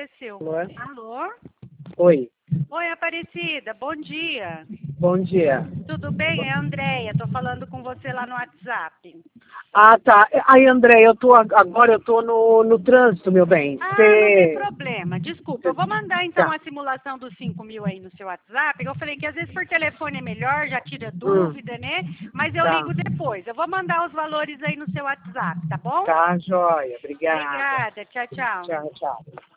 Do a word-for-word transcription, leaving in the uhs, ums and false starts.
apareceu. Alô? Alô? Oi, Oi, Aparecida, bom dia. bom dia. Tudo bem? É a Andréia, tô falando com você lá no WhatsApp. Ah, tá. Aí, André, eu tô ag- agora eu tô no, no trânsito, meu bem. Ah, não tem Você... problema. Desculpa, eu vou mandar então Tá. a simulação dos cinco mil aí no seu WhatsApp. Eu falei que às vezes por telefone é melhor, já tira Hum, dúvida, né? Mas eu tá. ligo depois. Eu vou mandar os valores aí no seu WhatsApp, tá bom? Tá, joia. Obrigada. Obrigada. Tchau, tchau. Tchau, tchau.